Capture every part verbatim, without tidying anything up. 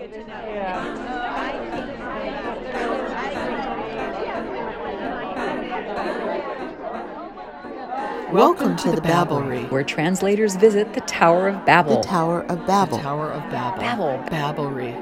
Welcome to the Babblery, where translators visit the Tower of Babel. The Tower of Babel. The Tower of Babel. Babel. Babblery.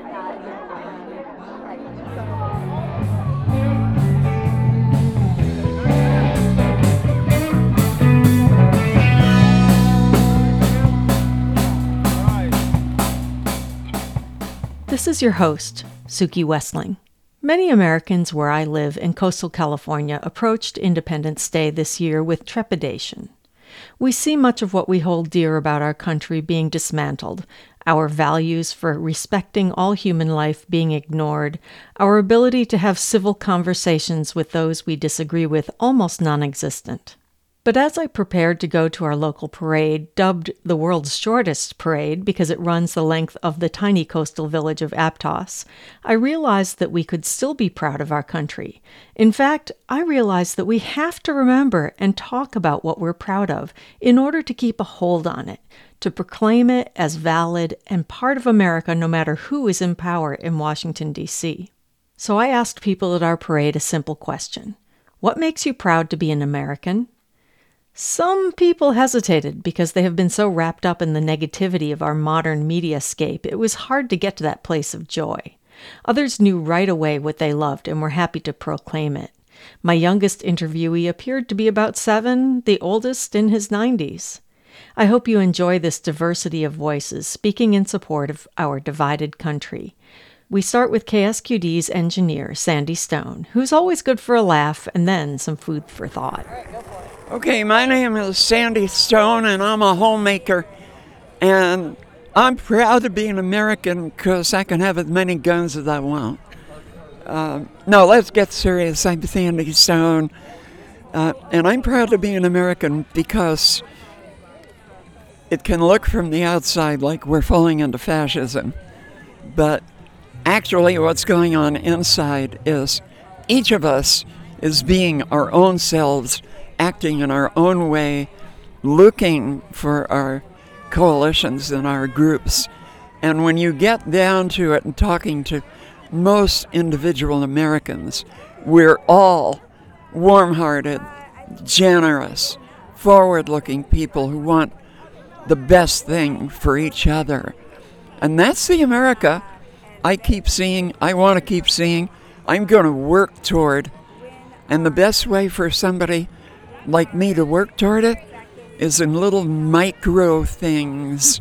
This is your host, Suki Westling. Many Americans where I live in coastal California approached Independence Day this year with trepidation. We see much of what we hold dear about our country being dismantled, our values for respecting all human life being ignored, our ability to have civil conversations with those we disagree with almost non-existent. But as I prepared to go to our local parade, dubbed the world's shortest parade because it runs the length of the tiny coastal village of Aptos, I realized that we could still be proud of our country. In fact, I realized that we have to remember and talk about what we're proud of in order to keep a hold on it, to proclaim it as valid and part of America no matter who is in power in Washington, D C So I asked people at our parade a simple question. What makes you proud to be an American? Some people hesitated because they have been so wrapped up in the negativity of our modern mediascape, it was hard to get to that place of joy. Others knew right away what they loved and were happy to proclaim it. My youngest interviewee appeared to be about seven, the oldest in his nineties. I hope you enjoy this diversity of voices speaking in support of our divided country. We start with K S Q D's engineer, Sandy Stone, who's always good for a laugh and then some food for thought. Okay, my name is Sandy Stone, and I'm a homemaker, and I'm proud to be an American because I can have as many guns as I want. Uh, no, let's get serious. I'm Sandy Stone, uh, and I'm proud to be an American because it can look from the outside like we're falling into fascism, but actually what's going on inside is each of us is being our own selves, acting in our own way, looking for our coalitions and our groups. And when you get down to it and talking to most individual Americans, we're all warm-hearted, generous, forward-looking people who want the best thing for each other. And that's the America I keep seeing, I want to keep seeing, I'm going to work toward. And the best way for somebody like me to work toward it is in little micro things.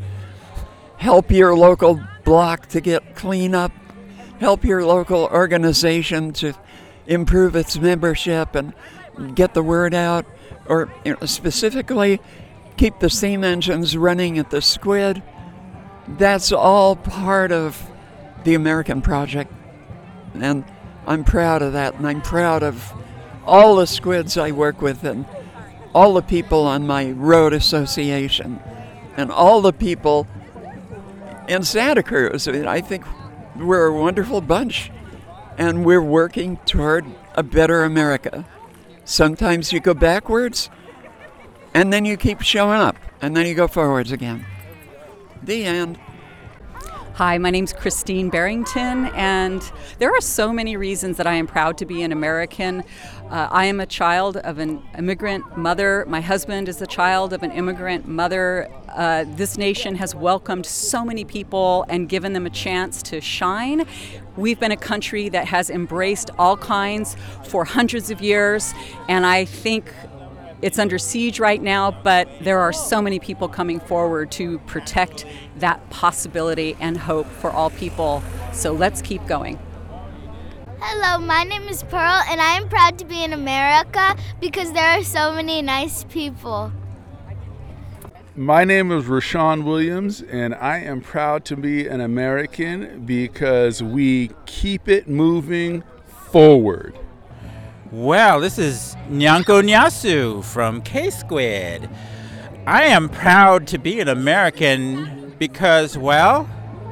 Help your local block to get clean up. Help your local organization to improve its membership and get the word out. Or you know, specifically, keep the steam engines running at the Squid. That's all part of the American project. And I'm proud of that, and I'm proud of all the squids I work with and all the people on my road association and all the people in Santa Cruz. I mean, I think we're a wonderful bunch, and we're working toward a better America. Sometimes you go backwards, and then you keep showing up, and then you go forwards again. The end. Hi, my name's Christine Barrington, and there are so many reasons that I am proud to be an American. Uh, I am a child of an immigrant mother. My husband is a child of an immigrant mother. Uh, this nation has welcomed so many people and given them a chance to shine. We've been a country that has embraced all kinds for hundreds of years, and I think it's under siege right now, but there are so many people coming forward to protect that possibility and hope for all people. So let's keep going. Hello, my name is Pearl, and I am proud to be in America because there are so many nice people. My name is Rashawn Williams, and I am proud to be an American because we keep it moving forward. Well, this is Nyanko Nyasu from K-Squid. I am proud to be an American because, well,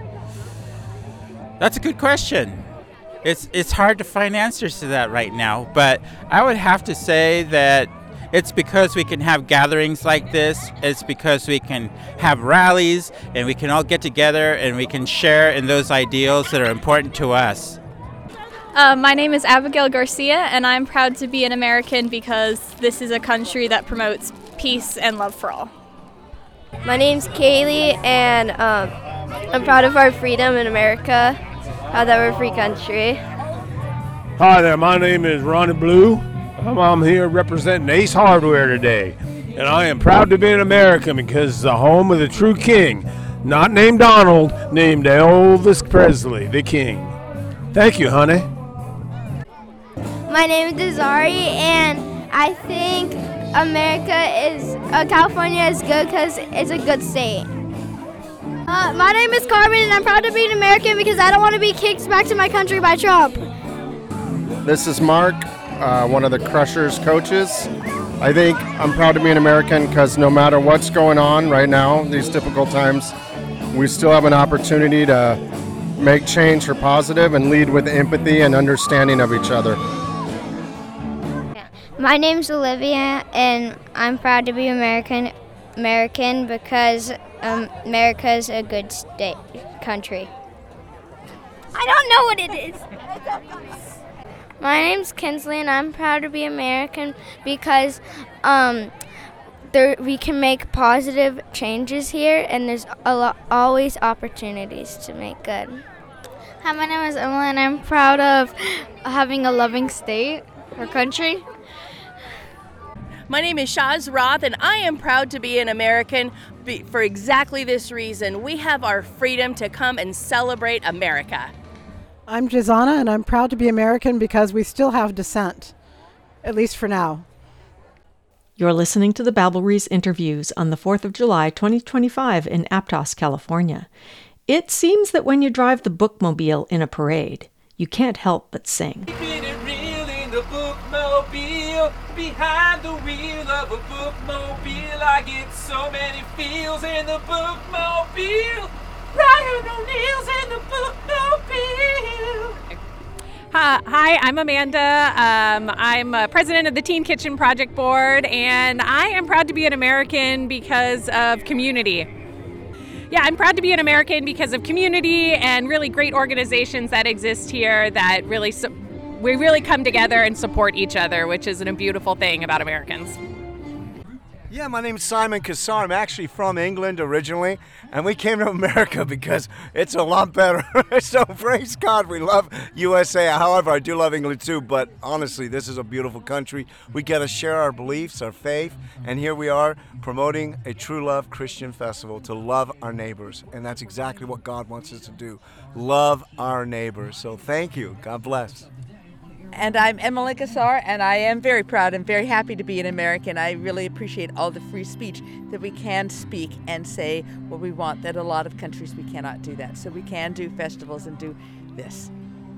that's a good question. It's it's hard to find answers to that right now, but I would have to say that It's because we can have gatherings like this. It's because we can have rallies and we can all get together and we can share in those ideals that are important to us. Uh, my name is Abigail Garcia, and I'm proud to be an American because this is a country that promotes peace and love for all. My name's Kaylee, and um, I'm proud of our freedom in America, proud that we're a free country. Hi there, my name is Ronnie Blue. I'm, I'm here representing Ace Hardware today, and I am proud to be an American because it's the home of the true king, not named Donald, named Elvis Presley, the king. Thank you, honey. My name is Desari, and I think America is, uh, California is good because it's a good state. Uh, my name is Carmen, and I'm proud to be an American because I don't want to be kicked back to my country by Trump. This is Mark, uh, one of the Crushers coaches. I think I'm proud to be an American because no matter what's going on right now, these difficult times, we still have an opportunity to make change for positive and lead with empathy and understanding of each other. My name's Olivia, and I'm proud to be American American because um, America is a good state country. I don't know what it is. My name's Kinsley, and I'm proud to be American because um, there we can make positive changes here, and there's a lot, always opportunities to make good. Hi, my name is Emily, and I'm proud of having a loving state or country. My name is Shaz Roth, and I am proud to be an American for exactly this reason. We have our freedom to come and celebrate America. I'm Jazana, and I'm proud to be American because we still have dissent, at least for now. You're listening to the Babbleries interviews on the fourth of July, twenty twenty-five in Aptos, California. It seems that when you drive the bookmobile in a parade, you can't help but sing. The bookmobile, behind the wheel of a bookmobile, I get so many feels in the bookmobile, riding on wheels in the bookmobile. Hi, hi, I'm Amanda. Um, I'm uh, president of the Teen Kitchen Project Board, and I am proud to be an American because of community. Yeah, I'm proud to be an American because of community and really great organizations that exist here that really su- we really come together and support each other, which is a beautiful thing about Americans. Yeah, my name's Simon Kassar. I'm actually from England originally, and we came to America because it's a lot better. So praise God, we love U S A. However, I do love England too, but honestly, this is a beautiful country. We get to share our beliefs, our faith, and here we are promoting a True Love Christian Festival to love our neighbors, and that's exactly what God wants us to do, love our neighbors. So thank you. God bless. And I'm Emily Kassar, and I am very proud and very happy to be an American. I really appreciate all the free speech that we can speak and say what we want, that a lot of countries we cannot do that. So we can do festivals and do this.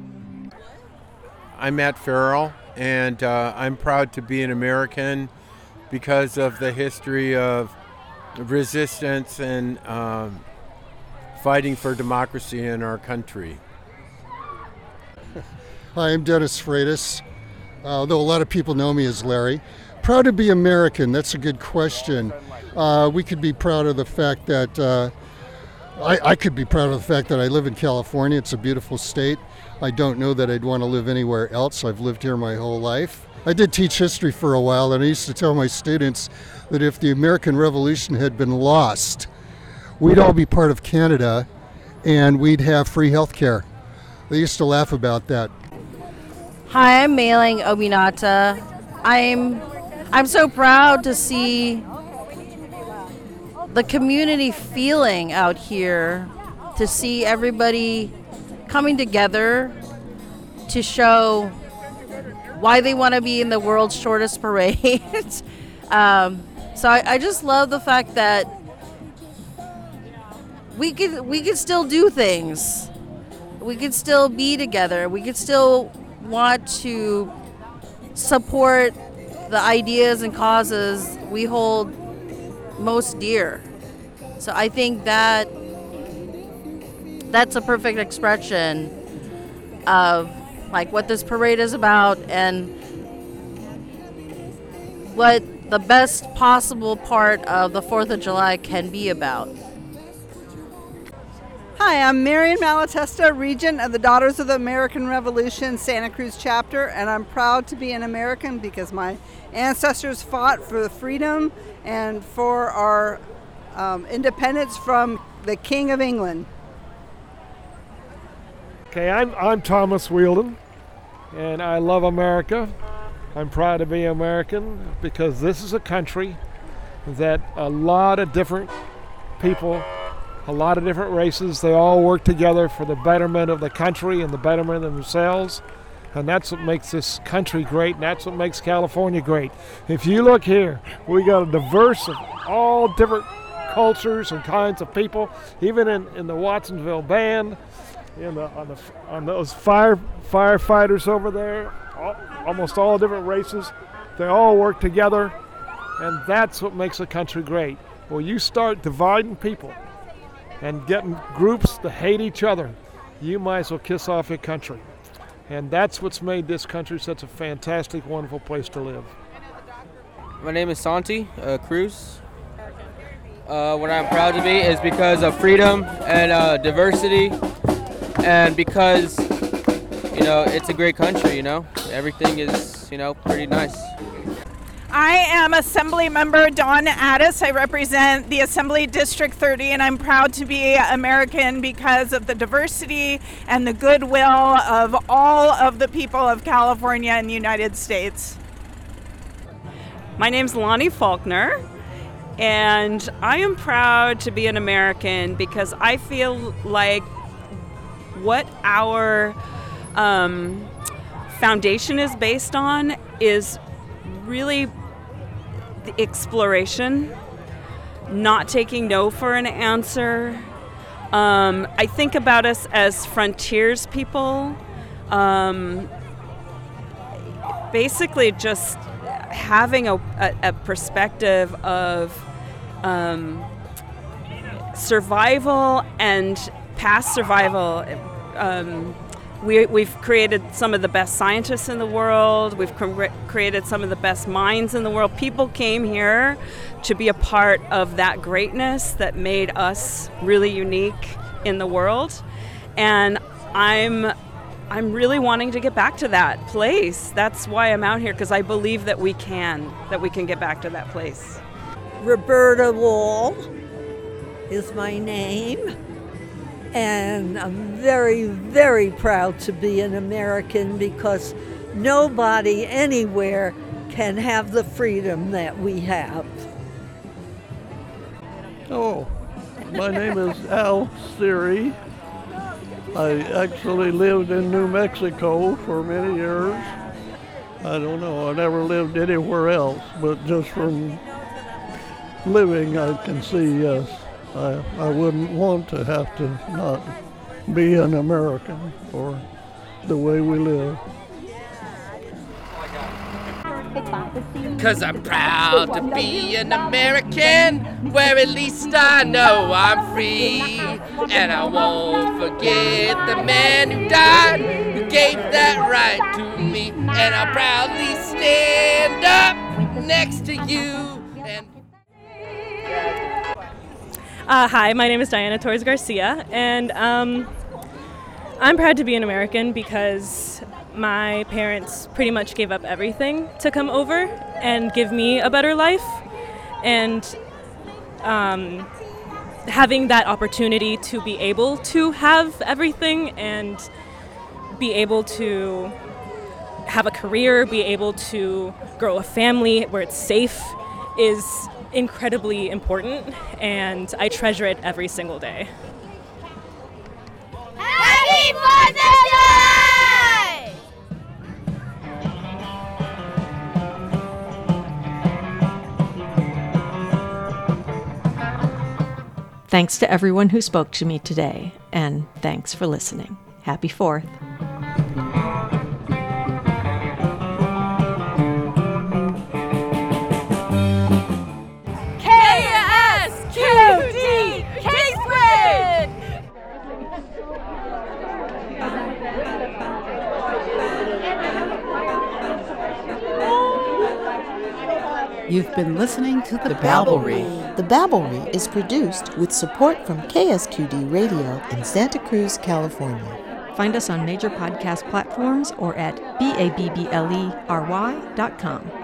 I'm Matt Farrell, and uh, I'm proud to be an American because of the history of resistance and um, fighting for democracy in our country. Hi, I'm Dennis Freitas, uh, although a lot of people know me as Larry. Proud to be American, that's a good question. Uh, we could be proud of the fact that, uh, I, I could be proud of the fact that I live in California. It's a beautiful state. I don't know that I'd want to live anywhere else. I've lived here my whole life. I did teach history for a while, and I used to tell my students that if the American Revolution had been lost, we'd all be part of Canada and we'd have free health care. They used to laugh about that. Hi, I'm Mailing Obinata. I'm I'm so proud to see the community feeling out here, to see everybody coming together to show why they want to be in the world's shortest parade. um, so I, I just love the fact that we could we could still do things. We could still be together. We could still want to support the ideas and causes we hold most dear. So I think that that's a perfect expression of like what this parade is about and what the best possible part of the fourth of July can be about. Hi, I'm Marian Malatesta, Regent of the Daughters of the American Revolution Santa Cruz chapter, and I'm proud to be an American because my ancestors fought for the freedom and for our um, independence from the King of England. Okay, I'm, I'm Thomas Wielden, and I love America. I'm proud to be American because this is a country that a lot of different people, a lot of different races, they all work together for the betterment of the country and the betterment of themselves. And that's what makes this country great, and that's what makes California great. If you look here, we got a diverse of all different cultures and kinds of people, even in, in the Watsonville band, in the, on, the, on those fire firefighters over there, all, almost all different races. They all work together, and that's what makes a country great. Well, you start dividing people and getting groups to hate each other, you might as well kiss off your country. And that's what's made this country such a fantastic, wonderful place to live. My name is Santi uh, Cruz. Uh, what I'm proud to be is because of freedom and uh, diversity, and because, you know, it's a great country, you know. Everything is, you know, pretty nice. I am Assembly Member Dawn Addis. I represent the Assembly District thirty, and I'm proud to be American because of the diversity and the goodwill of all of the people of California and the United States. My name's Lonnie Faulkner, and I am proud to be an American because I feel like what our um, foundation is based on is really the exploration, not taking no for an answer. Um, I think about us as frontiers people, um, basically just having a, a, a perspective of um, survival and past survival. Um, We, we've created some of the best scientists in the world. We've cre- created some of the best minds in the world. People came here to be a part of that greatness that made us really unique in the world. And I'm, I'm really wanting to get back to that place. That's why I'm out here, because I believe that we can, that we can get back to that place. Roberta Wall is my name. And I'm very, very proud to be an American because nobody anywhere can have the freedom that we have. Oh, my name is Al Siri. I actually lived in New Mexico for many years. I don't know, I never lived anywhere else, but just from living I can see, yes. I, I wouldn't want to have to not be an American for the way we live. Cause I'm proud to be an American, where at least I know I'm free. And I won't forget the man who died, who gave that right to me. And I'll proudly stand up next to you. Uh, hi, my name is Diana Torres Garcia, and um, I'm proud to be an American because my parents pretty much gave up everything to come over and give me a better life. And um, having that opportunity to be able to have everything and be able to have a career, be able to grow a family where it's safe is incredibly important, and I treasure it every single day. Happy Fourth of July! Thanks to everyone who spoke to me today, and thanks for listening. Happy Fourth. You've been listening to The, The Babblery. Babblery. The Babblery is produced with support from K S Q D Radio in Santa Cruz, California. Find us on major podcast platforms or at B A B B L E R Y dot com.